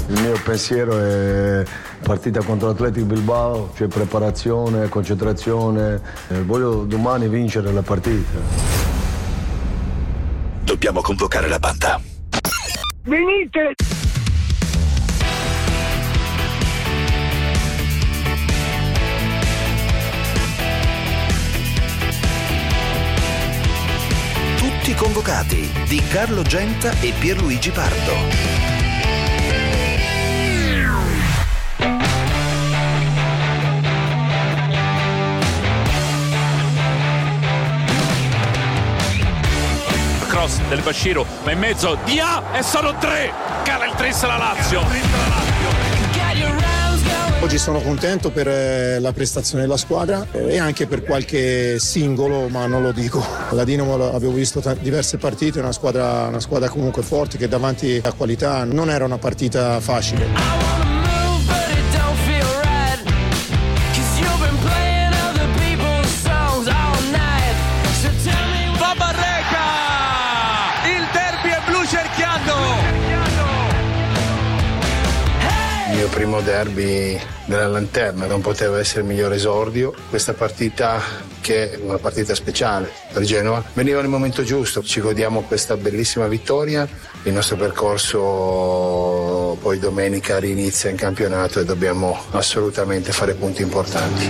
Il mio pensiero è partita contro l'Athletic Bilbao, cioè preparazione, concentrazione. Voglio domani vincere la partita. Dobbiamo convocare la banda. Venite! Tutti convocati di Carlo Genta e Pierluigi Pardo. Cross del Bashiru, ma in mezzo Dia e sono 3, cala il tris la Lazio. Oggi sono contento per la prestazione della squadra e anche per qualche singolo, ma non lo dico. La Dinamo avevo visto diverse partite, una squadra comunque forte che davanti a qualità non era una partita facile. Il mio primo derby della Lanterna, non poteva essere il migliore esordio. Questa partita, che è una partita speciale per Genova, veniva nel momento giusto. Ci godiamo questa bellissima vittoria. Il nostro percorso poi domenica rinizia in campionato e dobbiamo assolutamente fare punti importanti.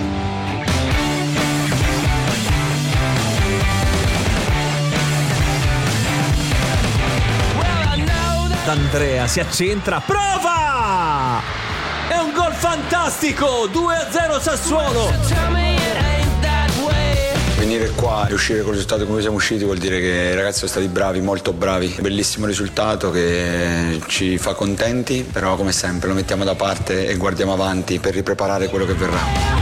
D'Andrea si accentra, prova! È un gol fantastico, 2-0 Sassuolo. Venire qua e uscire con il risultato come siamo usciti vuol dire che i ragazzi sono stati bravi, molto bravi. Bellissimo risultato che ci fa contenti, però come sempre lo mettiamo da parte e guardiamo avanti per ripreparare quello che verrà.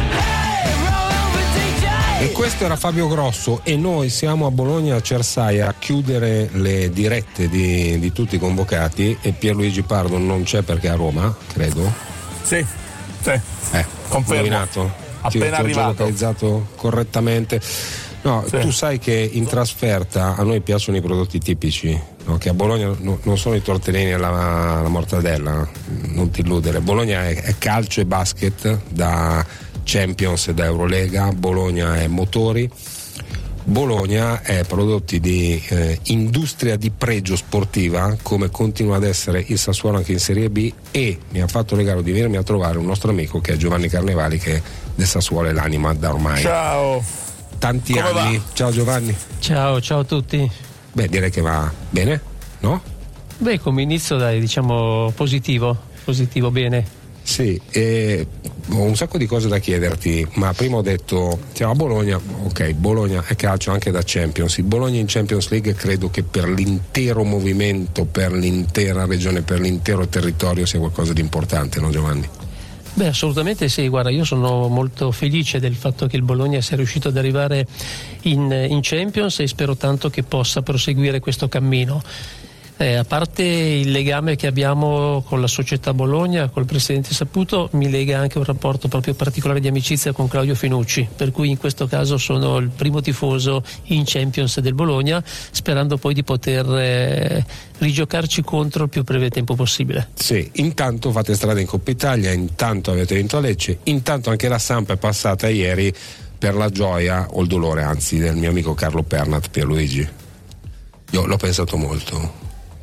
E questo era Fabio Grosso e noi siamo a Bologna Cersaia a chiudere le dirette di tutti i convocati e Pierluigi Pardo non c'è perché è a Roma, credo. Sì. Confermo. Nominato. Appena ti ho arrivato. localizzato correttamente. No, sì. Tu sai che in trasferta a noi piacciono i prodotti tipici, no? Che a Bologna non sono i tortellini e la mortadella, non ti illudere. Bologna è calcio e basket da Champions e da Eurolega, Bologna è motori, Bologna è prodotti di industria di pregio sportiva, come continua ad essere il Sassuolo anche in Serie B, e mi ha fatto regalo di venirmi a trovare un nostro amico che è Giovanni Carnevali, che del Sassuolo è l'anima da ormai tanti Come anni. Va? Ciao Giovanni. Ciao a tutti. Beh, direi che va bene, no? Beh, come inizio dai, diciamo positivo, bene. Sì, ho un sacco di cose da chiederti, ma prima ho detto siamo a Bologna, ok, Bologna è calcio anche da Champions. Il Bologna in Champions League credo che per l'intero movimento, per l'intera regione, per l'intero territorio sia qualcosa di importante, no Giovanni? Beh, assolutamente sì, guarda, io sono molto felice del fatto che il Bologna sia riuscito ad arrivare in Champions e spero tanto che possa proseguire questo cammino. A parte il legame che abbiamo con la società Bologna, col presidente Saputo, mi lega anche un rapporto proprio particolare di amicizia con Claudio Finucci, per cui in questo caso sono il primo tifoso in Champions del Bologna, sperando poi di poter rigiocarci contro il più breve tempo possibile. Sì, intanto fate strada in Coppa Italia, intanto avete vinto a Lecce, intanto anche la Samp è passata ieri per la gioia o il dolore, anzi, del mio amico Carlo Pernat, Pierluigi. Io l'ho pensato molto.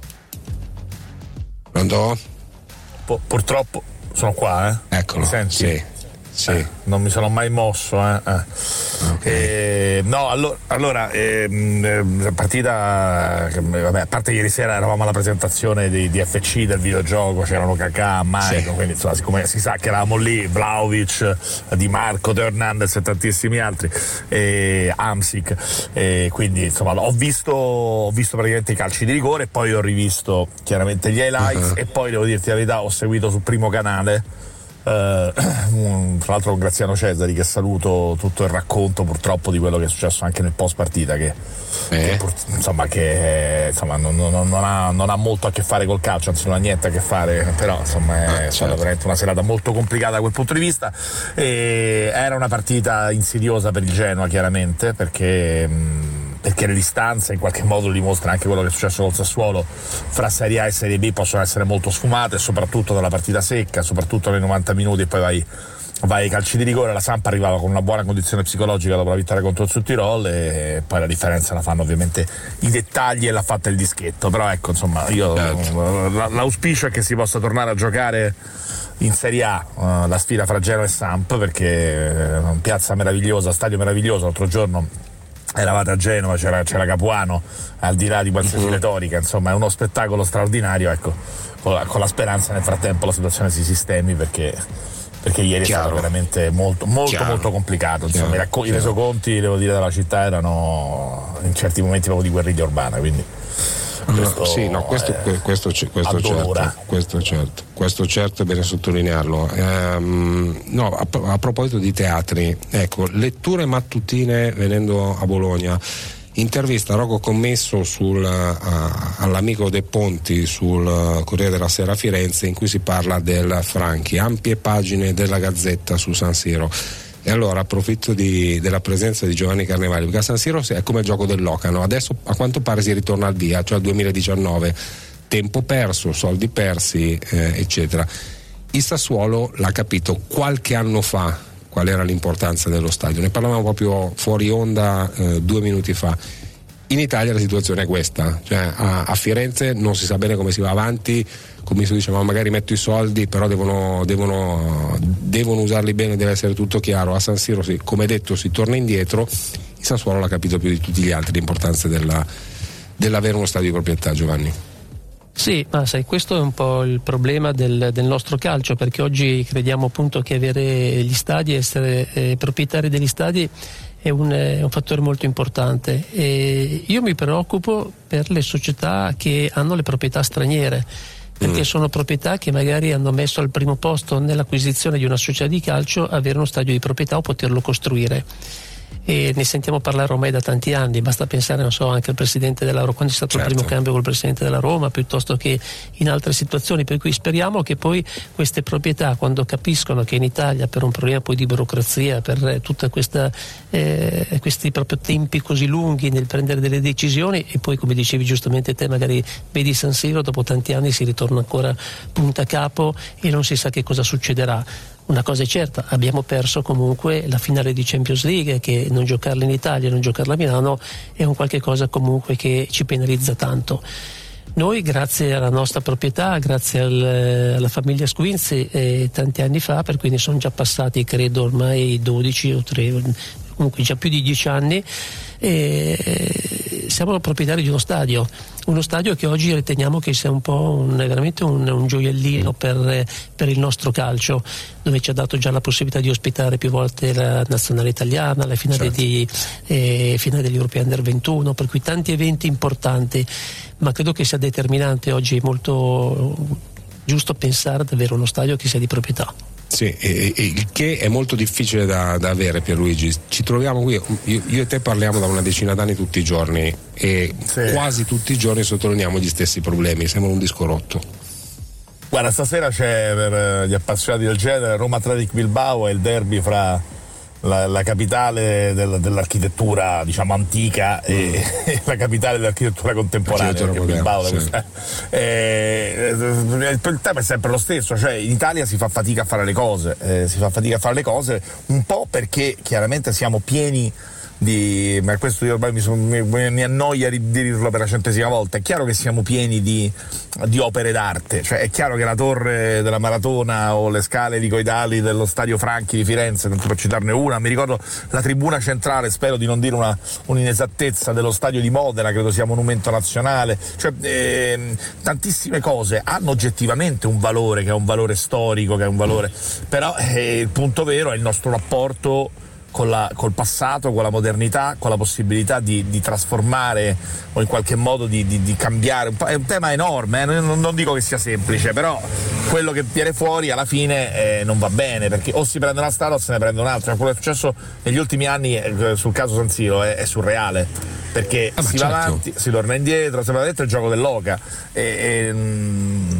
Pronto? Purtroppo sono qua, Eccolo. Mi senti? Sì. Non mi sono mai mosso, Okay. No, allora partita che, vabbè, a parte ieri sera eravamo alla presentazione di FC del videogioco, c'erano Kakà, Maicon, quindi insomma, siccome si sa che eravamo lì, Vlahovic, Di Marco, Teo Hernandez e tantissimi altri, Amsic, quindi insomma ho visto praticamente i calci di rigore, poi ho rivisto chiaramente gli highlights e poi devo dirti la verità, ho seguito sul primo canale, tra l'altro con Graziano Cesari, che saluto, tutto il racconto purtroppo di quello che è successo anche nel post partita, che non ha molto a che fare col calcio, anzi non ha niente a che fare, però insomma è stata veramente una serata molto complicata da quel punto di vista, e era una partita insidiosa per il Genoa chiaramente, perché perché le distanze in qualche modo dimostra anche quello che è successo col Sassuolo, fra Serie A e Serie B possono essere molto sfumate, soprattutto nella partita secca, soprattutto nei 90 minuti e poi vai ai calci di rigore. La Samp arrivava con una buona condizione psicologica dopo la vittoria contro il Südtirol e poi la differenza la fanno ovviamente i dettagli e l'ha fatta il dischetto, però ecco, insomma, io l'auspicio è che si possa tornare a giocare in Serie A la sfida fra Genoa e Samp, perché piazza meravigliosa, stadio meraviglioso. L'altro giorno eravate a Genova, c'era Capuano, al di là di qualsiasi retorica, insomma è uno spettacolo straordinario, ecco, con la speranza nel frattempo la situazione si sistemi, perché ieri è stato veramente molto complicato, insomma. I resoconti, devo dire, della città erano in certi momenti proprio di guerriglia urbana, quindi questo certo è bene sottolinearlo. A proposito di teatri, ecco, letture mattutine venendo a Bologna. Intervista Rocco Commesso all'amico De Ponti sul Corriere della Sera a Firenze, in cui si parla del Franchi, ampie pagine della Gazzetta su San Siro. E allora approfitto della presenza di Giovanni Carnevali, perché a San Siro è come il gioco del Locano, adesso a quanto pare si ritorna al via, cioè al 2019, tempo perso, soldi persi, eccetera. Il Sassuolo l'ha capito qualche anno fa qual era l'importanza dello stadio, ne parlavamo proprio fuori onda 2 minuti fa. In Italia la situazione è questa, cioè a Firenze non si sa bene come si va avanti, come si dice, ma magari metto i soldi, però devono usarli bene, deve essere tutto chiaro. A San Siro, come detto, si torna indietro. Il Sassuolo l'ha capito più di tutti gli altri l'importanza dell'avere uno stadio di proprietà, Giovanni. Sì, ma sai, questo è un po' il problema del nostro calcio, perché oggi crediamo appunto che avere gli stadi, essere proprietari degli stadi è un fattore molto importante, e io mi preoccupo per le società che hanno le proprietà straniere, perché sono proprietà che magari hanno messo al primo posto nell'acquisizione di una società di calcio avere uno stadio di proprietà o poterlo costruire. E ne sentiamo parlare ormai da tanti anni, basta pensare, non so, anche al presidente della Roma, quando è stato il primo cambio col presidente della Roma, piuttosto che in altre situazioni, per cui speriamo che poi queste proprietà, quando capiscono che in Italia per un problema poi di burocrazia, per tutta questi proprio tempi così lunghi nel prendere delle decisioni, e poi come dicevi giustamente te, magari vedi San Siro, dopo tanti anni si ritorna ancora punta a capo e non si sa che cosa succederà. Una cosa è certa, abbiamo perso comunque la finale di Champions League, che non giocarla in Italia, non giocarla a Milano è un qualche cosa comunque che ci penalizza tanto. Noi, grazie alla nostra proprietà, grazie alla famiglia Squinzi, tanti anni fa, per cui ne sono già passati credo ormai 12 o 3, comunque già più di 10 anni, siamo proprietari di uno stadio che oggi riteniamo che sia un po' veramente un gioiellino per il nostro calcio, dove ci ha dato già la possibilità di ospitare più volte la nazionale italiana, la finale finale degli Europei Under 21, per cui tanti eventi importanti, ma credo che sia determinante oggi, molto giusto pensare ad avere uno stadio che sia di proprietà. Sì, il che è molto difficile da avere, Pierluigi. Ci troviamo qui, io e te parliamo da una decina d'anni tutti i giorni e quasi tutti i giorni sottolineiamo gli stessi problemi, sembra un disco rotto. Guarda, stasera c'è, per gli appassionati del genere, Roma Athletic Bilbao, è il derby fra la capitale dell'architettura, diciamo, antica e la capitale dell'architettura contemporanea, perché Bilbao il tema è sempre lo stesso, cioè in Italia si fa fatica a fare le cose, un po' perché chiaramente siamo pieni ma questo io ormai mi annoia di dirlo per la 100ª volta. È chiaro che siamo pieni di opere d'arte, cioè è chiaro che la torre della Maratona o le scale licoidali dello Stadio Franchi di Firenze, tanto per citarne una, mi ricordo la tribuna centrale, spero di non dire un'inesattezza, dello stadio di Modena, credo sia monumento nazionale, cioè tantissime cose hanno oggettivamente un valore, che è un valore storico, che è un valore, però il punto vero è il nostro rapporto col passato, con la modernità, con la possibilità di trasformare o in qualche modo di cambiare. È un tema enorme, non dico che sia semplice, però quello che viene fuori alla fine non va bene, perché o si prende una strada o se ne prende un'altra. Quello che è successo negli ultimi anni sul caso San Siro è surreale, perché si va avanti, si torna indietro, sembra detto il gioco dell'oca,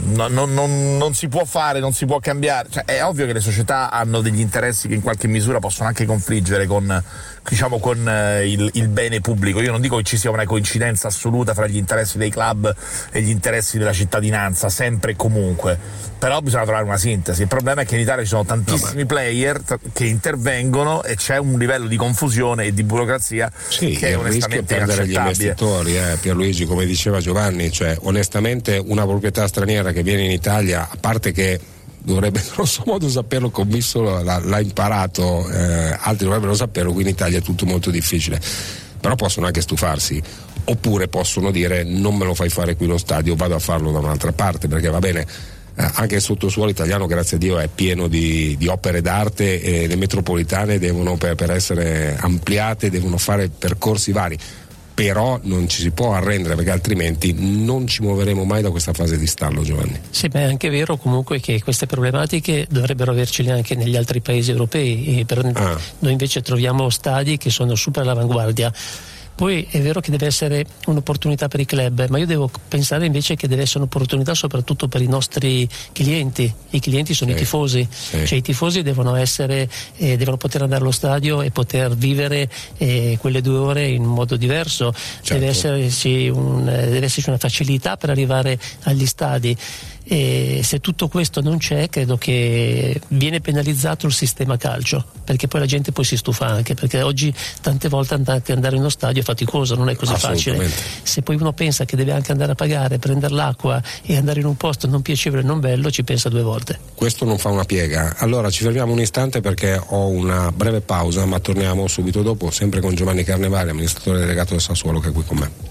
non si può fare, non si può cambiare, cioè, è ovvio che le società hanno degli interessi che in qualche misura possono anche confliggere con il bene pubblico. Io non dico che ci sia una coincidenza assoluta fra gli interessi dei club e gli interessi della cittadinanza, sempre e comunque, però bisogna trovare una sintesi. Il problema è che in Italia ci sono tantissimi player che intervengono e c'è un livello di confusione e di burocrazia che è onestamente perdere gli inaccettabile. investitori, Pierluigi, come diceva Giovanni, cioè onestamente una proprietà straniera che viene in Italia, a parte che dovrebbe grosso modo saperlo, commesso l'ha imparato, altri dovrebbero saperlo, qui in Italia è tutto molto difficile, però possono anche stufarsi, oppure possono dire non me lo fai fare qui lo stadio, vado a farlo da un'altra parte, perché va bene, anche il sottosuolo italiano, grazie a Dio, è pieno di opere d'arte e le metropolitane devono, per essere ampliate, devono fare percorsi vari, però non ci si può arrendere, perché altrimenti non ci muoveremo mai da questa fase di stallo, Giovanni. Sì, beh, è anche vero comunque che queste problematiche dovrebbero avercele anche negli altri paesi europei, noi invece troviamo stadi che sono super all'avanguardia. Poi è vero che deve essere un'opportunità per i club, ma io devo pensare invece che deve essere un'opportunità soprattutto per i nostri clienti. I clienti sono i tifosi, cioè i tifosi devono poter andare allo stadio e poter vivere quelle 2 ore in un modo diverso. Certo. Deve esserci una facilità per arrivare agli stadi. E se tutto questo non c'è, credo che viene penalizzato il sistema calcio, perché poi la gente poi si stufa anche, perché oggi tante volte andare in uno stadio è faticoso, non è così facile. Se poi uno pensa che deve anche andare a pagare, prendere l'acqua e andare in un posto non piacevole e non bello, ci pensa 2 volte. Questo non fa una piega. Allora ci fermiamo un istante perché ho una breve pausa, ma torniamo subito dopo, sempre con Giovanni Carnevali, amministratore delegato del Sassuolo, che è qui con me.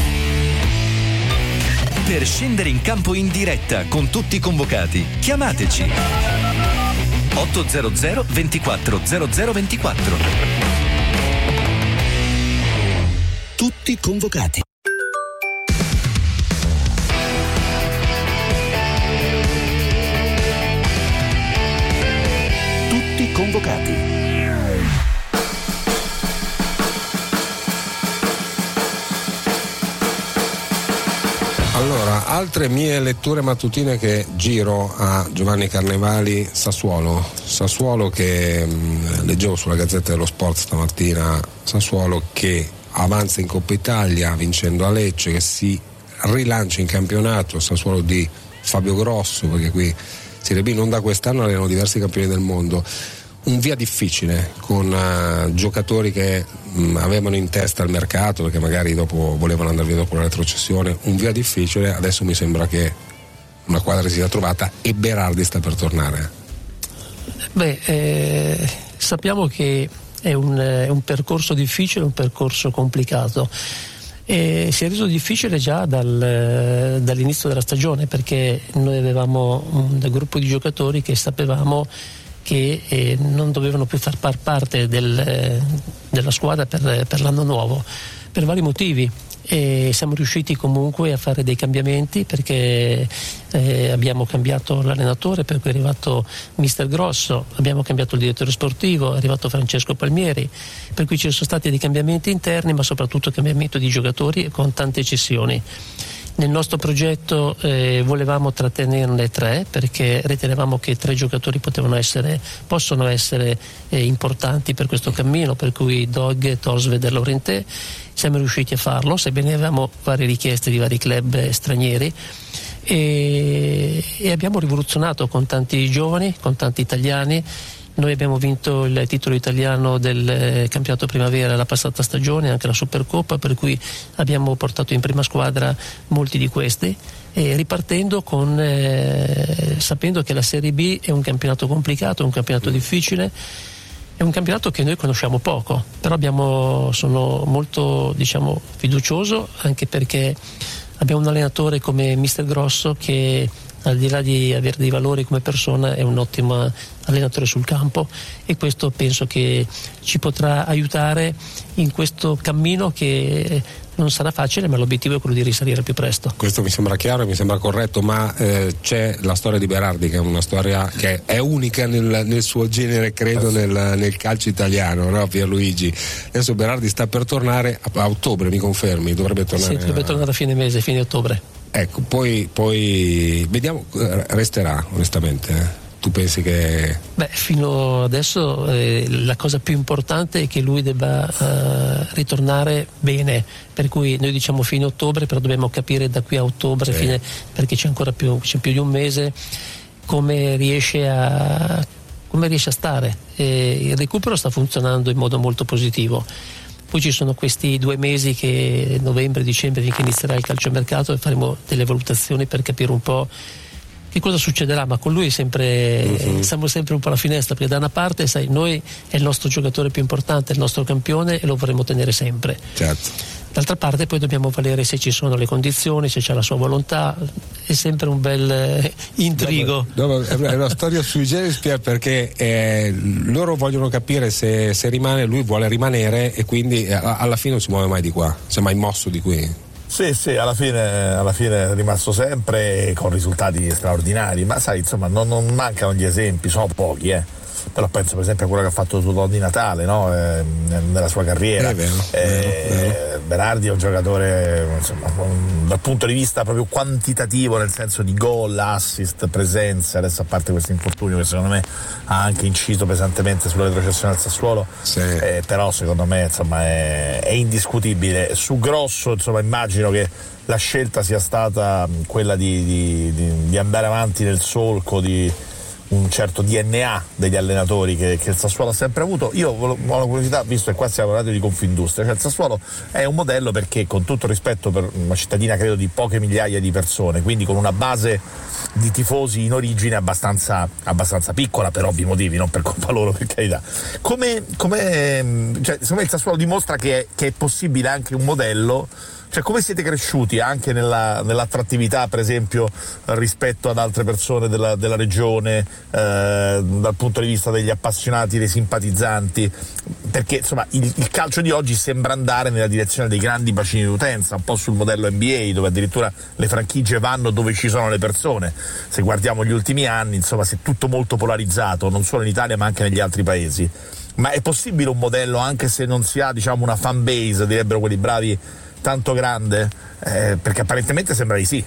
Per scendere in campo in diretta con tutti i convocati, chiamateci 800 24 0024. Tutti convocati. Tutti convocati. Allora, altre mie letture mattutine che giro a Giovanni Carnevali. Sassuolo che leggevo sulla Gazzetta dello Sport stamattina, Sassuolo che avanza in Coppa Italia vincendo a Lecce, che si rilancia in campionato, Sassuolo di Fabio Grosso, perché qui Serie B non da quest'anno, allenano diversi campioni del mondo. Un via difficile con giocatori che avevano in testa il mercato, perché magari dopo volevano andare via dopo la retrocessione. Un via difficile, adesso mi sembra che una quadra si sia trovata e Berardi sta per tornare. Sappiamo che è un percorso difficile, un percorso complicato. Si è reso difficile già dall'inizio della stagione, perché noi avevamo un gruppo di giocatori che sapevamo che non dovevano più far parte della squadra per l'anno nuovo, per vari motivi, e siamo riusciti comunque a fare dei cambiamenti, perché abbiamo cambiato l'allenatore, per cui è arrivato Mister Grosso, abbiamo cambiato il direttore sportivo, è arrivato Francesco Palmieri, per cui ci sono stati dei cambiamenti interni, ma soprattutto cambiamento di giocatori con tante cessioni. Nel nostro progetto volevamo trattenerne 3, perché ritenevamo che 3 giocatori possono essere importanti per questo cammino, per cui Dog, Tosved e Laurenté. Siamo riusciti a farlo, sebbene avevamo varie richieste di vari club stranieri, e abbiamo rivoluzionato con tanti giovani, con tanti italiani. Noi abbiamo vinto il titolo italiano del campionato primavera la passata stagione, anche la Supercoppa, per cui abbiamo portato in prima squadra molti di questi, e ripartendo sapendo che la Serie B è un campionato complicato, un campionato difficile, è un campionato che noi conosciamo poco, però sono molto fiducioso, anche perché abbiamo un allenatore come Mister Grosso che, al di là di avere dei valori come persona, è un ottimo allenatore sul campo, e questo penso che ci potrà aiutare in questo cammino che non sarà facile, ma l'obiettivo è quello di risalire al più presto. Questo mi sembra chiaro e mi sembra corretto, ma c'è la storia di Berardi, che è una storia che è unica nel suo genere, credo, nel calcio italiano, no, Pierluigi? Adesso Berardi sta per tornare a ottobre, mi confermi? Dovrebbe tornare? Sì, dovrebbe tornare a fine mese, fine ottobre. Ecco, poi vediamo, resterà onestamente. Tu pensi che... Beh, fino adesso la cosa più importante è che lui debba ritornare bene, per cui noi diciamo fine ottobre, però dobbiamo capire da qui a ottobre, sì, perché c'è più di un mese, come riesce a stare. Il recupero sta funzionando in modo molto positivo. Poi ci sono questi 2 mesi che novembre, dicembre, finché inizierà il calciomercato, e faremo delle valutazioni per capire un po' che cosa succederà, ma con lui siamo sempre un po' alla finestra, perché da una parte, sai, noi è il nostro giocatore più importante, è il nostro campione e lo vorremmo tenere sempre. Certo. D'altra parte poi dobbiamo valere se ci sono le condizioni, se c'è la sua volontà, è sempre un bel intrigo. No, è una storia sui generis, perché loro vogliono capire se rimane, lui vuole rimanere, e quindi alla fine non si muove mai di qua, si è mai mosso di qui. Sì, alla fine è rimasto sempre con risultati straordinari, ma sai, insomma, non mancano gli esempi, sono pochi, però penso per esempio a quello che ha fatto su Don di Natale, no? Nella sua carriera. Vero. Berardi è un giocatore, insomma, dal punto di vista proprio quantitativo, nel senso di gol, assist, presenze, adesso a parte questo infortunio che secondo me ha anche inciso pesantemente sulla retrocessione al Sassuolo, sì, però secondo me, insomma, è indiscutibile. Su Grosso, insomma, immagino che la scelta sia stata quella di andare avanti nel solco di un certo DNA degli allenatori che il Sassuolo ha sempre avuto. Io ho una curiosità, visto che qua stiamo parlando di Confindustria, cioè il Sassuolo è un modello perché, con tutto rispetto per una cittadina credo di poche migliaia di persone, quindi con una base di tifosi in origine abbastanza piccola, per ovvi motivi, non per colpa loro, per carità. Cioè, secondo me il Sassuolo dimostra che è possibile anche un modello. Cioè, come siete cresciuti anche nell'attrattività, per esempio, rispetto ad altre persone della regione, dal punto di vista degli appassionati, dei simpatizzanti? Perché insomma il calcio di oggi sembra andare nella direzione dei grandi bacini d'utenza, un po' sul modello NBA, dove addirittura le franchigie vanno dove ci sono le persone. Se guardiamo gli ultimi anni, insomma, si è tutto molto polarizzato, non solo in Italia ma anche negli altri paesi. Ma è possibile un modello, anche se non si ha, diciamo, una fan base, direbbero quelli bravi, tanto grande? Perché apparentemente sembra di sì.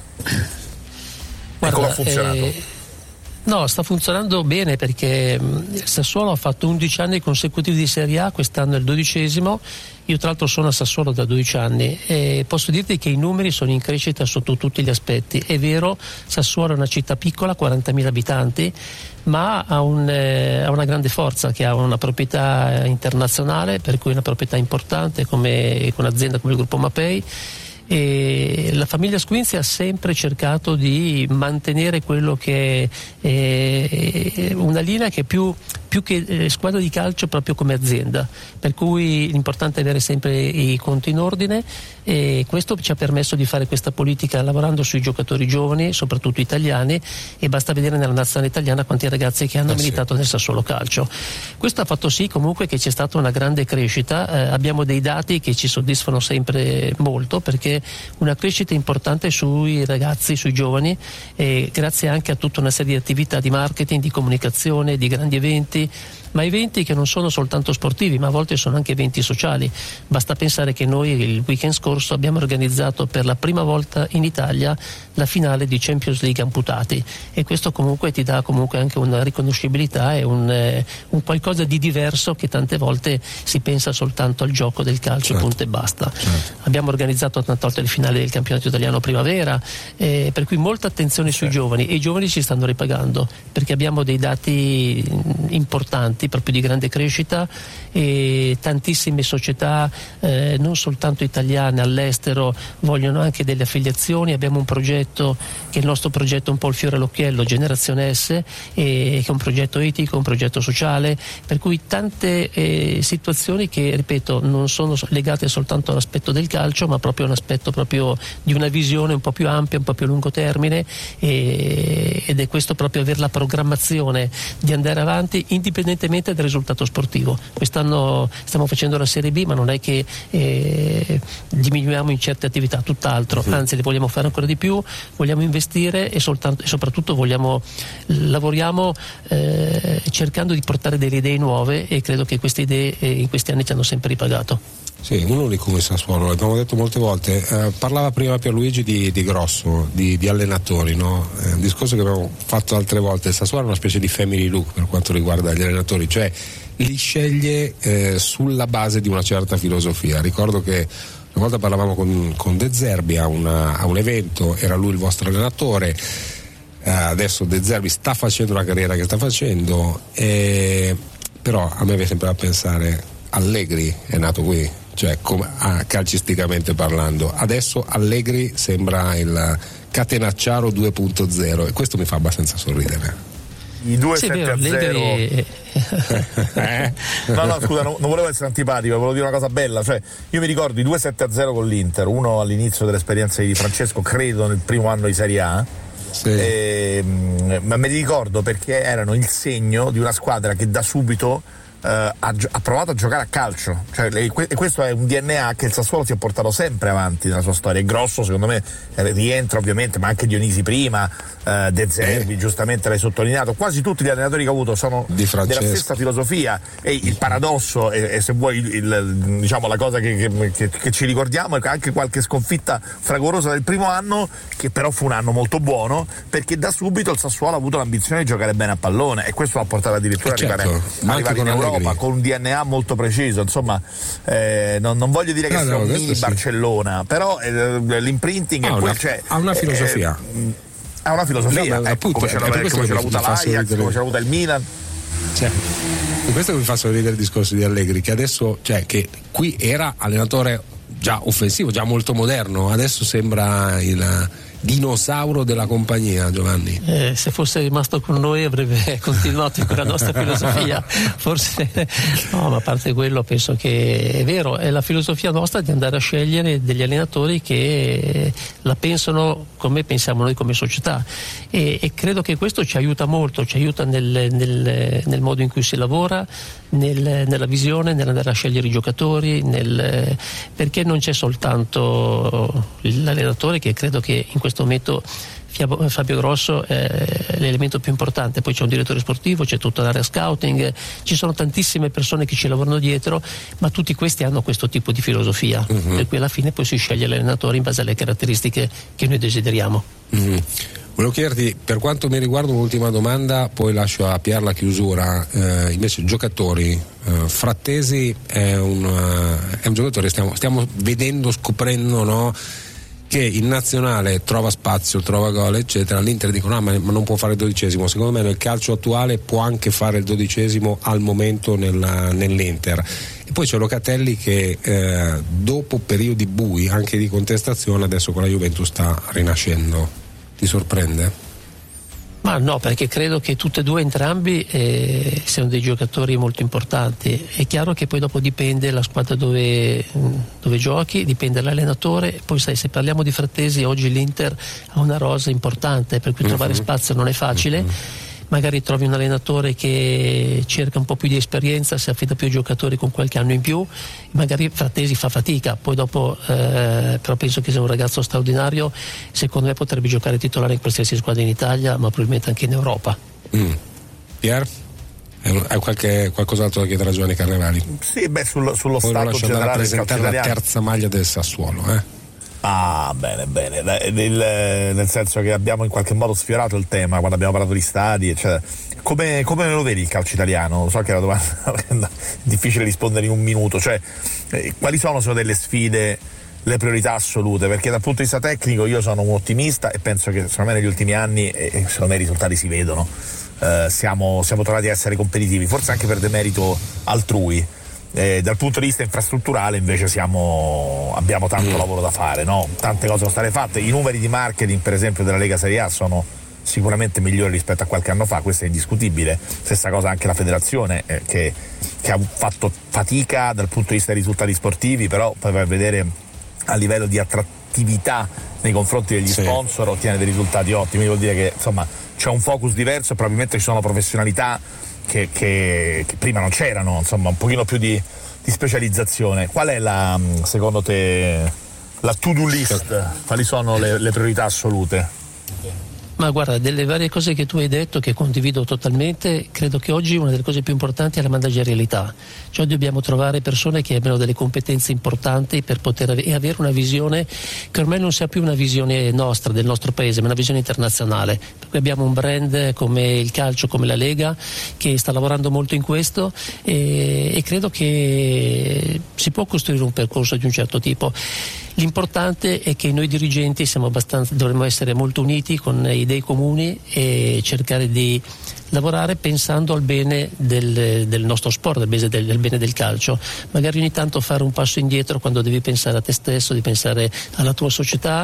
Guarda, e come ha funzionato? No, sta funzionando bene, perché il Sassuolo ha fatto 11 anni consecutivi di Serie A, quest'anno è il 12°. Io tra l'altro sono a Sassuolo da 12 anni e posso dirti che i numeri sono in crescita sotto tutti gli aspetti. È vero, Sassuolo è una città piccola, 40.000 abitanti, ma ha una grande forza, che ha una proprietà internazionale, per cui una proprietà importante con un'azienda come il gruppo Mapei. E la famiglia Squinzi ha sempre cercato di mantenere quello che è una linea che è più che squadra di calcio, proprio come azienda, per cui l'importante è avere sempre i conti in ordine, e questo ci ha permesso di fare questa politica lavorando sui giocatori giovani, soprattutto italiani, e basta vedere nella nazionale italiana quanti ragazzi che hanno militato nel Sassuolo Calcio. Questo ha fatto sì comunque che c'è stata una grande crescita, abbiamo dei dati che ci soddisfano sempre molto, perché una crescita importante sui ragazzi, sui giovani, grazie anche a tutta una serie di attività di marketing, di comunicazione, di grandi eventi, ma eventi che non sono soltanto sportivi, ma a volte sono anche eventi sociali. Basta pensare che noi il weekend scorso abbiamo organizzato per la prima volta in Italia la finale di Champions League amputati, e questo comunque ti dà comunque anche una riconoscibilità e un qualcosa di diverso, che tante volte si pensa soltanto al gioco del calcio, certo, punto e basta. Certo. Abbiamo organizzato tante volte le finali del campionato italiano primavera, per cui molta attenzione sui giovani, e i giovani ci stanno ripagando, perché abbiamo dei dati importanti proprio di grande crescita, e tantissime società non soltanto italiane, all'estero vogliono anche delle affiliazioni. Abbiamo un progetto che è il nostro progetto, un po' il fiore all'occhiello, Generazione S, che è un progetto etico, un progetto sociale, per cui tante situazioni che, ripeto, non sono legate soltanto all'aspetto del calcio, ma proprio un aspetto proprio di una visione un po' più ampia, un po' più a lungo termine, ed è questo proprio, avere la programmazione di andare avanti indipendentemente dal risultato sportivo. Quest'anno stiamo facendo la Serie B, ma non è che diminuiamo in certe attività, tutt'altro, anzi le vogliamo fare ancora di più, vogliamo investire e soprattutto lavoriamo cercando di portare delle idee nuove, e credo che queste idee in questi anni ci hanno sempre ripagato. Sì, un unicum il Sassuolo, l'abbiamo detto molte volte. Parlava prima Pierluigi di Grosso, di allenatori, no? Un discorso che abbiamo fatto altre volte. Il Sassuolo è una specie di family look per quanto riguarda gli allenatori, cioè li sceglie sulla base di una certa filosofia. Ricordo che una volta parlavamo con De Zerbi a un evento, era lui il vostro allenatore. Adesso De Zerbi sta facendo la carriera che sta facendo, però a me viene sempre da pensare Allegri è nato qui, cioè calcisticamente parlando. Adesso Allegri sembra il Catenacciaro 2.0 e questo mi fa abbastanza sorridere. I 2-7-0 no scusa, non volevo essere antipatico, volevo dire una cosa bella, cioè io mi ricordo i 2-7-0 con l'Inter, uno all'inizio dell'esperienza di Francesco, credo nel primo anno di Serie A. Sì. Ma me li ricordo perché erano il segno di una squadra che da subito ha provato a giocare a calcio, cioè, e questo è un DNA che il Sassuolo si è portato sempre avanti nella sua storia. È Grosso, secondo me, rientra ovviamente, ma anche Dionisi prima, De Zerbi, giustamente l'hai sottolineato. Quasi tutti gli allenatori che ha avuto sono della stessa filosofia, e il paradosso e se vuoi diciamo la cosa che ci ricordiamo è anche qualche sconfitta fragorosa del primo anno, che però fu un anno molto buono, perché da subito il Sassuolo ha avuto l'ambizione di giocare bene a pallone, e questo l'ha portato addirittura a arrivare in Europa con un DNA molto preciso. Insomma, non voglio dire che sia un mini Barcellona, però l'imprinting è quel, cioè, ha una filosofia. Ha una filosofia, appunto, come ce l'ha avuta l'Ajax, come ce l'ha avuta il Milan. Cioè, questo mi fa sorridere il discorso di Allegri, che adesso, cioè, che qui era allenatore già offensivo, già molto moderno, adesso sembra il dinosauro della compagnia. Giovanni, se fosse rimasto con noi avrebbe continuato con la nostra filosofia, forse no, ma a parte quello penso che è vero, è la filosofia nostra di andare a scegliere degli allenatori che la pensano come pensiamo noi come società, e credo che questo ci aiuta molto, ci aiuta nel modo in cui si lavora, nella visione, nell'andare a scegliere i giocatori, perché non c'è soltanto l'allenatore, che credo che in questo momento Fabio Grosso è l'elemento più importante, poi c'è un direttore sportivo, c'è tutta l'area scouting, ci sono tantissime persone che ci lavorano dietro, ma tutti questi hanno questo tipo di filosofia, per cui alla fine poi si sceglie l'allenatore in base alle caratteristiche che noi desideriamo. Volevo chiederti, per quanto mi riguarda, un'ultima domanda, poi lascio a Pier la chiusura. Invece giocatori, Frattesi è un giocatore, stiamo vedendo, scoprendo, no, che in nazionale trova spazio, trova gol, eccetera. L'Inter dicono ma non può fare il 12esimo. Secondo me nel calcio attuale può anche fare il 12esimo al momento nell'Inter. E poi c'è Locatelli che dopo periodi bui anche di contestazione adesso con la Juventus sta rinascendo. Ti sorprende? Ma no, perché credo che tutti e due, entrambi, siano dei giocatori molto importanti. È chiaro che poi dopo dipende la squadra dove giochi, dipende l'allenatore. Poi sai, se parliamo di Frattesi, oggi l'Inter ha una rosa importante, per cui trovare spazio non è facile. Magari trovi un allenatore che cerca un po' più di esperienza, si affida più ai giocatori con qualche anno in più, magari Frattesi fa fatica, poi dopo però penso che sia un ragazzo straordinario, secondo me potrebbe giocare titolare in qualsiasi squadra in Italia, ma probabilmente anche in Europa. Pier? Hai qualcos'altro da chiedere a Giovanni Carnevali? Sì, sullo poi stato generale presentare la terza maglia del Sassuolo, bene, nel senso che abbiamo in qualche modo sfiorato il tema quando abbiamo parlato di stadi, eccetera. Come lo vedi il calcio italiano? So che è una domanda difficile rispondere in un minuto, cioè quali sono delle sfide, le priorità assolute? Perché dal punto di vista tecnico io sono un ottimista e penso che secondo me negli ultimi anni, e secondo me i risultati si vedono, siamo tornati a essere competitivi, forse anche per demerito altrui. Dal punto di vista infrastrutturale invece abbiamo tanto lavoro da fare, no? Tante cose sono state fatte, i numeri di marketing per esempio della Lega Serie A sono sicuramente migliori rispetto a qualche anno fa, questo è indiscutibile. Stessa cosa anche la federazione che ha fatto fatica dal punto di vista dei risultati sportivi, però poi vai a vedere a livello di attrattività nei confronti degli sponsor ottiene dei risultati ottimi, vuol dire che insomma c'è un focus diverso e probabilmente ci sono professionalità che prima non c'erano, insomma un pochino più di specializzazione. Qual è secondo te la to-do list? Quali sono le priorità assolute? Ma guarda, delle varie cose che tu hai detto, che condivido totalmente, credo che oggi una delle cose più importanti è la managerialità, cioè dobbiamo trovare persone che abbiano delle competenze importanti per poter avere una visione che ormai non sia più una visione nostra, del nostro paese, ma una visione internazionale. Per cui abbiamo un brand come il calcio, come la Lega, che sta lavorando molto in questo e credo che si può costruire un percorso di un certo tipo. L'importante è che noi dirigenti dovremmo essere molto uniti con idee comuni e cercare di lavorare pensando al bene del nostro sport, del bene del calcio. Magari ogni tanto fare un passo indietro quando devi pensare a te stesso, di pensare alla tua società,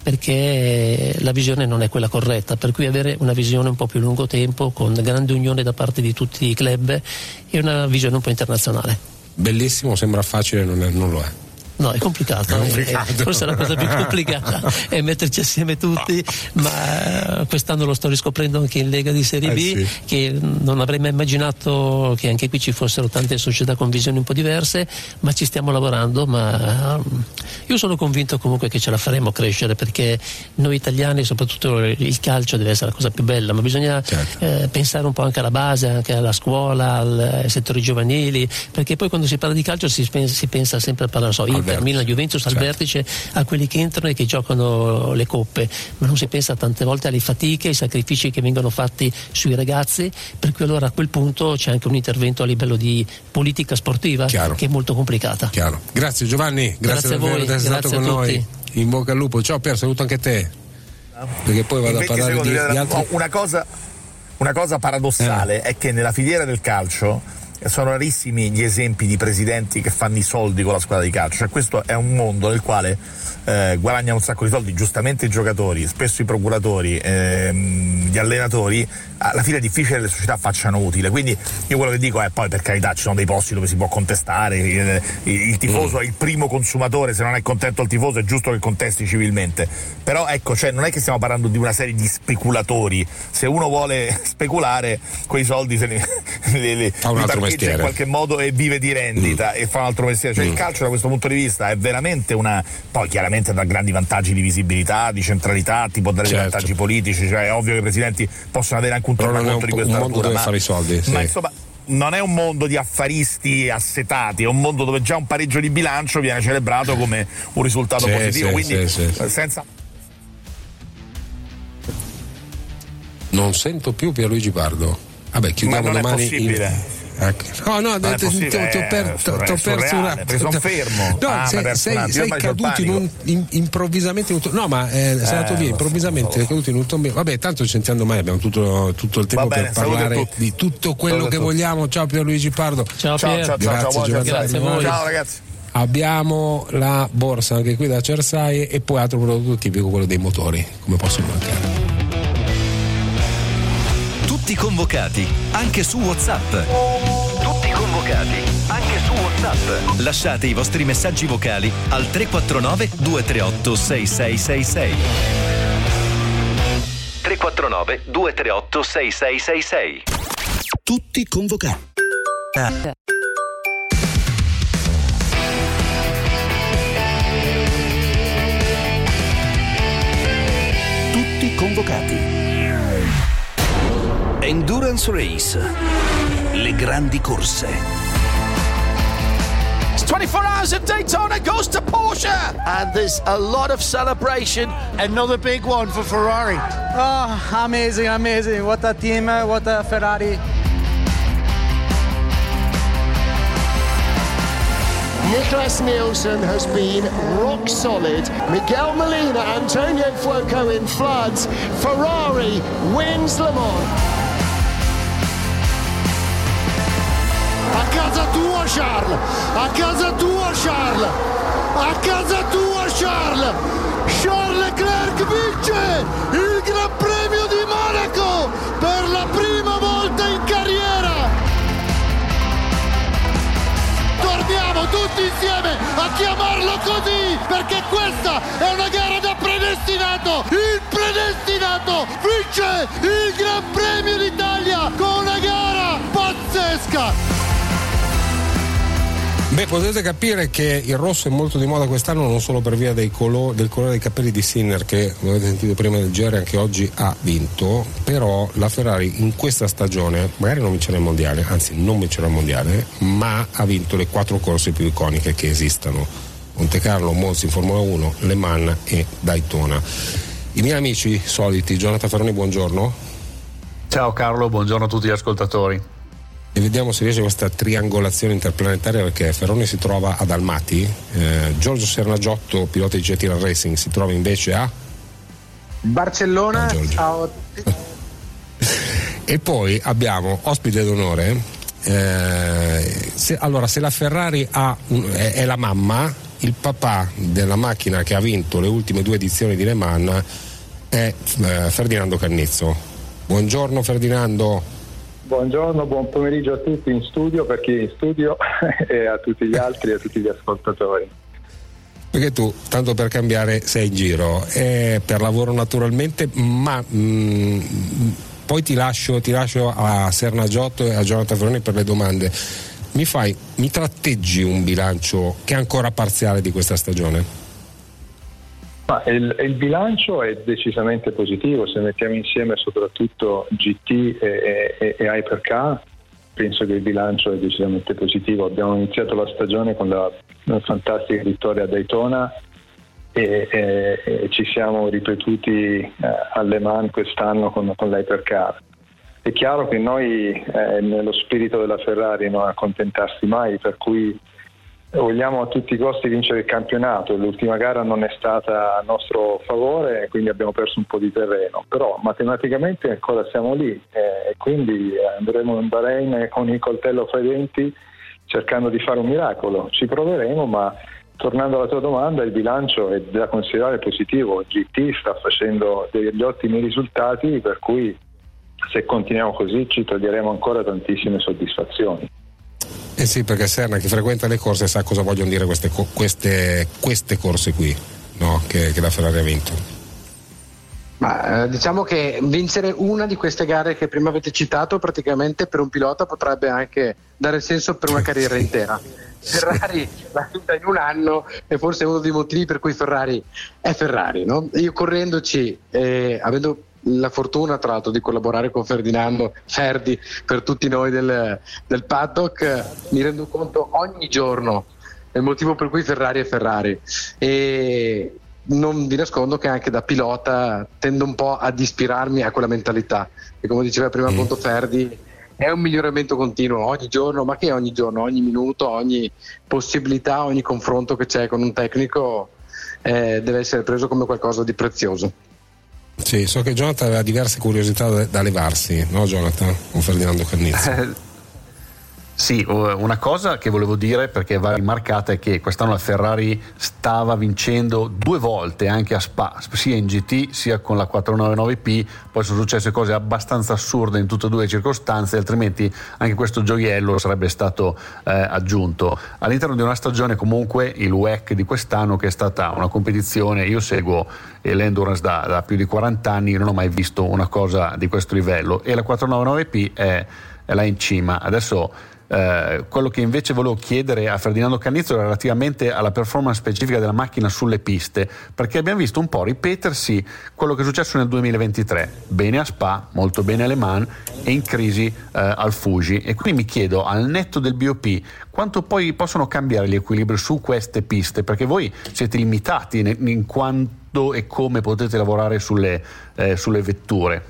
perché la visione non è quella corretta, per cui avere una visione un po' più a lungo tempo, con grande unione da parte di tutti i club e una visione un po' internazionale. Bellissimo, sembra facile, non lo è. No, è complicato. Forse la cosa più complicata è metterci assieme tutti, ma quest'anno lo sto riscoprendo anche in Lega di Serie B, sì. che non avrei mai immaginato che anche qui ci fossero tante società con visioni un po' diverse, ma ci stiamo lavorando, ma io sono convinto comunque che ce la faremo crescere, perché noi italiani, soprattutto il calcio deve essere la cosa più bella, ma bisogna pensare un po' anche alla base, anche alla scuola, ai settori giovanili, perché poi quando si parla di calcio si pensa sempre a parlare, Inter, Milan, Juventus al vertice, a quelli che entrano e che giocano le coppe, ma non si pensa tante volte alle fatiche, ai sacrifici che vengono fatti sui ragazzi, per cui allora a quel punto c'è anche un intervento a livello di politica sportiva che è molto complicata. Chiaro. Grazie Giovanni, grazie a voi, di essere stato con noi. In bocca al lupo. Ciao Pier, saluto anche te, perché poi vado a parlare di altri. Una cosa paradossale è che nella filiera del calcio sono rarissimi gli esempi di presidenti che fanno i soldi con la squadra di calcio, cioè questo è un mondo nel quale guadagnano un sacco di soldi, giustamente i giocatori, spesso i procuratori, gli allenatori. Alla fine è difficile che le società facciano utile, quindi io quello che dico è, poi per carità ci sono dei posti dove si può contestare, il tifoso è il primo consumatore, se non è contento il tifoso è giusto che contesti civilmente, però ecco, cioè non è che stiamo parlando di una serie di speculatori, se uno vuole speculare quei soldi se li parcheggia in qualche modo e vive di rendita e fa un altro mestiere, cioè il calcio da questo punto di vista è veramente poi chiaramente dà grandi vantaggi di visibilità, di centralità, ti può dare dei vantaggi politici, cioè è ovvio che i presidenti possono avere anche un tornaconto di questa natura, dove fare i soldi, ma insomma non è un mondo di affaristi assetati, è un mondo dove già un pareggio di bilancio viene celebrato come un risultato positivo, quindi senza. Non sento più Pierluigi Pardo. Vabbè, chiudiamo domani. È possibile. No, ti ho perso un attimo. Sono fermo. No, sei caduto improvvisamente. No, ma sei andato via improvvisamente, sei caduto in un tombino. Vabbè, tanto ci sentiamo mai, abbiamo tutto il tempo per parlare di tutto quello che vogliamo. Ciao Pierluigi Pardo. Ciao Pier. Grazie a voi. Ciao ragazzi. Abbiamo la borsa anche qui da Cersaie e poi altro prodotto tipico, quello dei motori, come possono mancare. Tutti convocati, anche su WhatsApp. Tutti convocati, anche su WhatsApp. Lasciate i vostri messaggi vocali al 349 238 6666. 349 238 6666. Tutti convocati. Tutti convocati. Endurance Race, le grandi corse. It's 24 Hours of Daytona goes to Porsche, and there's a lot of celebration. Another big one for Ferrari. Oh, amazing. What a team, what a Ferrari. Nicholas Nielsen has been rock solid. Miguel Molina, Antonio Fuoco in floods. Ferrari wins Le Mans. A casa tua Charles, a casa tua Charles, a casa tua Charles. Charles Leclerc vince il Gran Premio di Monaco per la prima volta in carriera. Torniamo tutti insieme a chiamarlo così, perché questa è una gara da predestinato. Il predestinato vince il Gran Premio d'Italia con una gara pazzesca. Beh, potete capire che il rosso è molto di moda quest'anno, non solo per via del colore dei capelli di Sinner, che come avete sentito prima del GR anche oggi ha vinto, però la Ferrari in questa stagione magari non vincerà il mondiale, anzi non vincerà il mondiale, ma ha vinto le 4 corse più iconiche che esistano: Monte Carlo, Monza in Formula 1, Le Mans e Daytona. I miei amici soliti, Jonathan Ferroni, buongiorno. Ciao Carlo, buongiorno a tutti gli ascoltatori. E vediamo se riesce questa triangolazione interplanetaria, perché Ferroni si trova ad Almaty, Giorgio Sernagiotto, pilota di Getiran Racing, si trova invece a Barcellona. Ciao. E poi abbiamo ospite d'onore, se la Ferrari è la mamma, il papà della macchina che ha vinto le ultime 2 edizioni di Le Mans è Ferdinando Cannizzo. Buongiorno Ferdinando. Buongiorno, buon pomeriggio a tutti in studio, per chi è in studio e a tutti gli altri e a tutti gli ascoltatori. Perché tu, tanto per cambiare, sei in giro, per lavoro naturalmente, ma poi ti lascio a Sernagiotto e a Jonathan Ferroni per le domande. Mi tratteggi un bilancio che è ancora parziale di questa stagione? Ma il bilancio è decisamente positivo, se mettiamo insieme soprattutto GT e Hypercar, penso che il bilancio è decisamente positivo. Abbiamo iniziato la stagione con la fantastica vittoria a Daytona e ci siamo ripetuti a Le Mans quest'anno con l'Hypercar. È chiaro che noi nello spirito della Ferrari non accontentarsi mai, per cui vogliamo a tutti i costi vincere il campionato. L'ultima gara non è stata a nostro favore, quindi abbiamo perso un po' di terreno, però matematicamente ancora siamo lì e quindi andremo in Bahrain con il coltello fra i denti cercando di fare un miracolo. Ci proveremo, ma tornando alla tua domanda, il bilancio è da considerare positivo. GT sta facendo degli ottimi risultati, per cui se continuiamo così ci toglieremo ancora tantissime soddisfazioni. Eh sì, perché Serna, che frequenta le corse, sa cosa vogliono dire queste corse qui, no? Che la Ferrari ha vinto. Ma diciamo che vincere una di queste gare che prima avete citato praticamente per un pilota potrebbe anche dare senso per una carriera intera. Ferrari l'ha vinta in un anno e forse è uno dei motivi per cui Ferrari è Ferrari, no? Io correndoci, avendo la fortuna tra l'altro di collaborare con Ferdinando Ferdi per tutti noi del paddock, mi rendo conto ogni giorno del motivo per cui Ferrari è Ferrari, e non vi nascondo che anche da pilota tendo un po' ad ispirarmi a quella mentalità, e come diceva prima appunto Ferdi, è un miglioramento continuo ogni giorno, ma che ogni giorno, ogni minuto, ogni possibilità, ogni confronto che c'è con un tecnico deve essere preso come qualcosa di prezioso. Sì, so che Jonathan aveva diverse curiosità da levarsi, no Jonathan? Con Ferdinando Cannizzo. Sì, una cosa che volevo dire, perché va rimarcata, è che quest'anno la Ferrari stava vincendo 2 volte anche a Spa, sia in GT sia con la 499P, poi sono successe cose abbastanza assurde in tutte e 2 le circostanze, altrimenti anche questo gioiello sarebbe stato aggiunto all'interno di una stagione. Comunque il WEC di quest'anno, che è stata una competizione, io seguo l'endurance da più di 40 anni, non ho mai visto una cosa di questo livello, e la 499P è là in cima. Adesso quello che invece volevo chiedere a Ferdinando Cannizzo era relativamente alla performance specifica della macchina sulle piste, perché abbiamo visto un po' ripetersi quello che è successo nel 2023, bene a Spa, molto bene a Le Mans e in crisi al Fuji, e quindi mi chiedo, al netto del BOP, quanto poi possono cambiare gli equilibri su queste piste, perché voi siete limitati in quanto e come potete lavorare sulle vetture.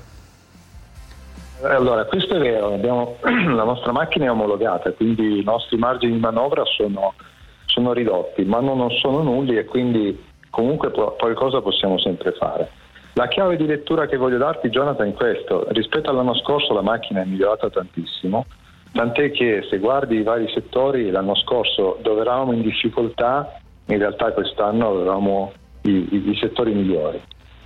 Allora, questo è vero, la nostra macchina è omologata, quindi i nostri margini di manovra sono ridotti, ma non sono nulli, e quindi comunque qualcosa possiamo sempre fare. La chiave di lettura che voglio darti, Jonathan, è questo: rispetto all'anno scorso la macchina è migliorata tantissimo, tant'è che se guardi i vari settori, l'anno scorso dove eravamo in difficoltà, in realtà quest'anno avevamo i settori migliori.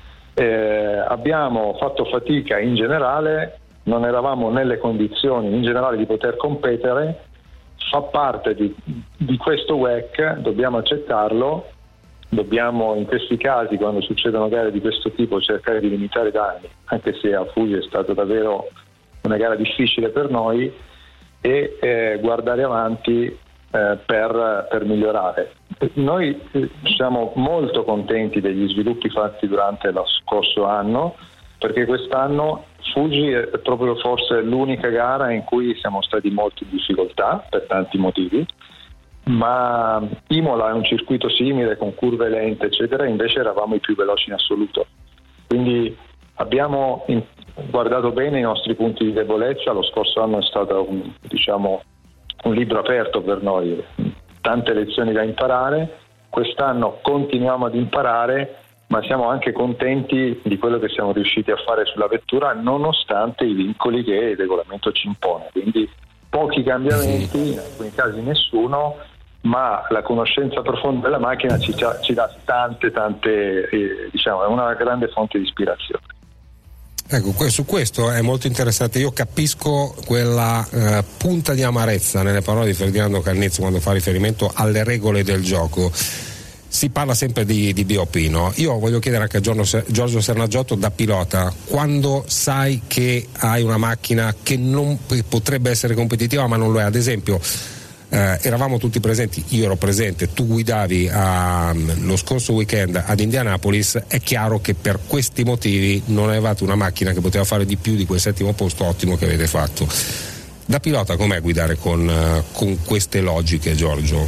Abbiamo fatto fatica in generale, non eravamo nelle condizioni in generale di poter competere, fa parte di questo WEC, dobbiamo accettarlo, dobbiamo in questi casi, quando succedono gare di questo tipo, cercare di limitare i danni, anche se a Fuji è stata davvero una gara difficile per noi, e guardare avanti per migliorare. Noi siamo molto contenti degli sviluppi fatti durante lo scorso anno, perché quest'anno Fuji è proprio forse l'unica gara in cui siamo stati molto in difficoltà per tanti motivi, ma Imola è un circuito simile con curve lente eccetera, invece eravamo i più veloci in assoluto, quindi abbiamo guardato bene i nostri punti di debolezza. Lo scorso anno è stato un libro aperto per noi, tante lezioni da imparare. Quest'anno continuiamo ad imparare, ma siamo anche contenti di quello che siamo riusciti a fare sulla vettura nonostante i vincoli che il regolamento ci impone, quindi pochi cambiamenti, in alcuni casi nessuno, ma la conoscenza profonda della macchina ci dà tante è una grande fonte di ispirazione. Ecco, su questo è molto interessante. Io capisco quella punta di amarezza nelle parole di Ferdinando Cannizzo quando fa riferimento alle regole del gioco. Si parla sempre di DOP, no? Io voglio chiedere anche a Giorgio Sernagiotto, da pilota, quando sai che hai una macchina che non potrebbe essere competitiva ma non lo è, ad esempio eravamo tutti presenti, io ero presente, tu guidavi lo scorso weekend ad Indianapolis, è chiaro che per questi motivi non avevate una macchina che poteva fare di più di quel settimo posto ottimo che avete fatto. Da pilota com'è guidare con queste logiche, Giorgio?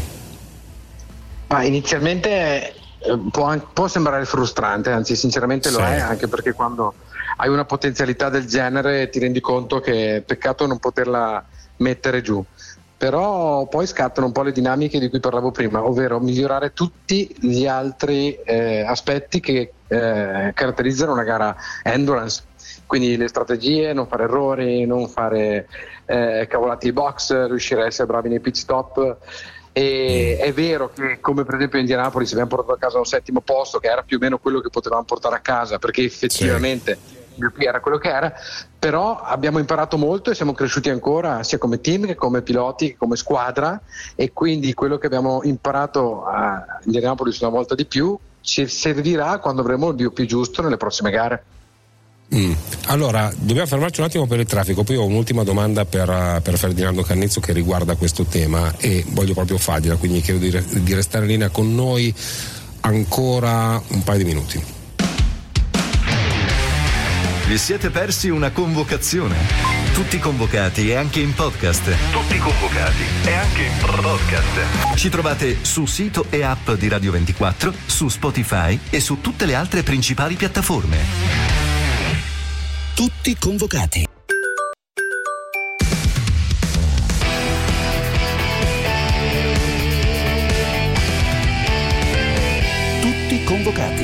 Inizialmente può sembrare frustrante, anzi sinceramente lo è, anche perché quando hai una potenzialità del genere ti rendi conto che è peccato non poterla mettere giù. Però poi scattano un po' le dinamiche di cui parlavo prima, ovvero migliorare tutti gli altri aspetti che caratterizzano una gara endurance, quindi le strategie, non fare errori, non fare cavolati di box, riuscire a essere bravi nei pit stop. E è vero che, come per esempio a Indianapolis, abbiamo portato a casa un settimo posto che era più o meno quello che potevamo portare a casa, perché effettivamente il DOP era quello che era, però abbiamo imparato molto e siamo cresciuti ancora sia come team che come piloti che come squadra, e quindi quello che abbiamo imparato a Indianapolis una volta di più ci servirà quando avremo il DOP giusto nelle prossime gare. Allora, dobbiamo fermarci un attimo per il traffico, poi ho un'ultima domanda per Ferdinando Cannizzo che riguarda questo tema e voglio proprio fargliela, quindi chiedo di restare in linea con noi ancora un paio di minuti. Vi siete persi una convocazione? Tutti convocati e anche in podcast. Tutti convocati e anche in podcast. Ci trovate su sito e app di Radio 24, su Spotify e su tutte le altre principali piattaforme. Tutti convocati. Tutti convocati.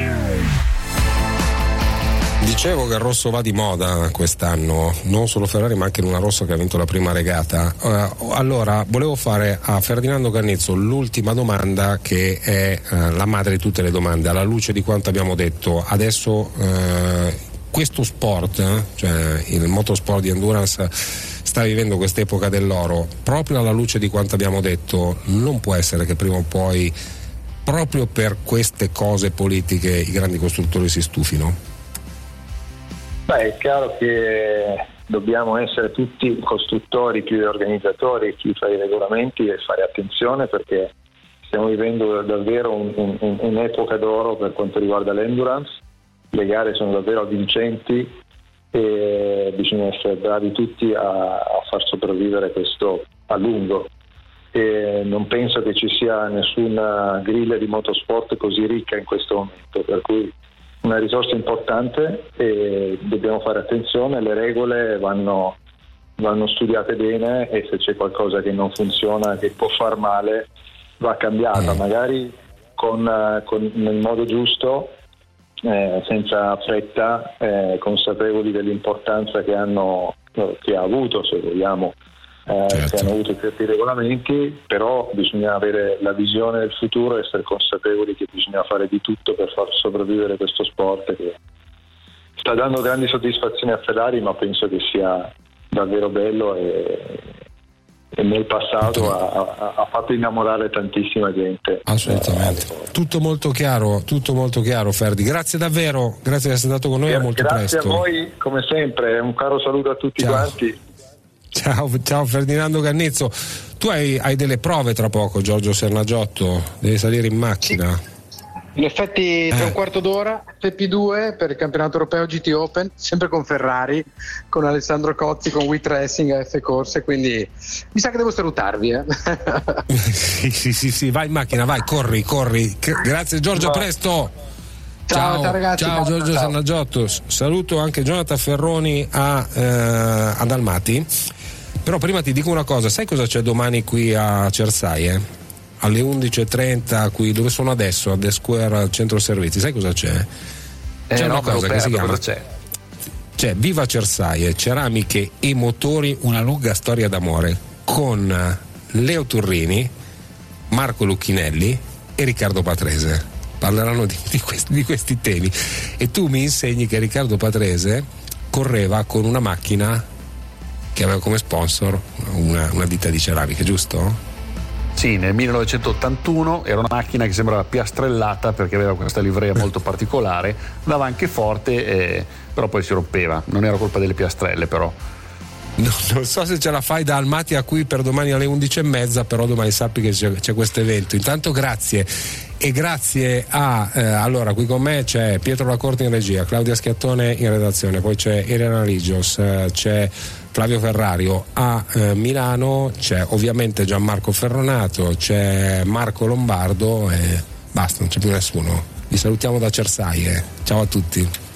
Dicevo che il rosso va di moda quest'anno, non solo Ferrari ma anche Luna Rossa che ha vinto la prima regata. Allora, volevo fare a Ferdinando Cannizzo l'ultima domanda che è la madre di tutte le domande, alla luce di quanto abbiamo detto. Adesso questo sport, cioè il motorsport di endurance, sta vivendo quest'epoca dell'oro, proprio alla luce di quanto abbiamo detto. Non può essere che prima o poi, proprio per queste cose politiche, i grandi costruttori si stufino? È chiaro che dobbiamo essere tutti costruttori più che organizzatori, chi fa i regolamenti, e fare attenzione, perché stiamo vivendo davvero un'epoca d'oro per quanto riguarda l'endurance. Le gare sono davvero vincenti e bisogna essere bravi tutti a far sopravvivere questo a lungo, e non penso che ci sia nessuna griglia di motorsport così ricca in questo momento, per cui una risorsa importante e dobbiamo fare attenzione. Le regole vanno studiate bene e se c'è qualcosa che non funziona, che può far male, va cambiata, magari nel modo giusto, senza fretta, consapevoli dell'importanza che ha avuto, se vogliamo, che hanno avuto certi regolamenti, però bisogna avere la visione del futuro e essere consapevoli che bisogna fare di tutto per far sopravvivere questo sport che sta dando grandi soddisfazioni a Ferrari, ma penso che sia davvero bello e nel passato ha fatto innamorare tantissima gente. Assolutamente. Tutto molto chiaro, Ferdi. Grazie davvero, grazie di essere stato con noi, a molto presto. Grazie a voi come sempre, un caro saluto a tutti quanti. Ciao Ferdinando Cannizzo. Tu hai delle prove tra poco, Giorgio Sernagiotto, devi salire in macchina. Sì. In effetti tra un quarto d'ora FP2 per il campionato europeo GT Open, sempre con Ferrari, con Alessandro Cozzi, con Wheat Racing a F Corse, quindi mi sa che devo salutarvi. Sì, vai in macchina, vai, corri. Grazie Giorgio, a presto. Ciao ragazzi. Ciao Giorgio Sernagiotto. Saluto anche Jonathan Ferroni a Dalmati. Però prima ti dico una cosa, sai cosa c'è domani qui a Cersaie? Alle 11.30 qui dove sono adesso, a The Square Centro Servizi, sai cosa c'è? C'è una cosa che si chiama c'è Viva Cersaie, ceramiche e motori, una lunga storia d'amore, con Leo Turrini, Marco Lucchinelli e Riccardo Patrese. Parleranno di questi temi, e tu mi insegni che Riccardo Patrese correva con una macchina che aveva come sponsor una ditta di ceramiche, giusto? Sì, nel 1981 era una macchina che sembrava piastrellata perché aveva questa livrea molto particolare, andava anche forte, però poi si rompeva, non era colpa delle piastrelle però. No, non so se ce la fai da Almaty a qui per domani alle 11.30, però domani sappi che c'è questo evento. Intanto grazie, e grazie a allora qui con me c'è Pietro Lacorte in regia, Claudia Schiattone in redazione, poi c'è Elena Ligios, c'è Flavio Ferrario a Milano, c'è ovviamente Gianmarco Ferronato, c'è Marco Lombardo e basta, non c'è più nessuno. Vi salutiamo da Cersaie, ciao a tutti.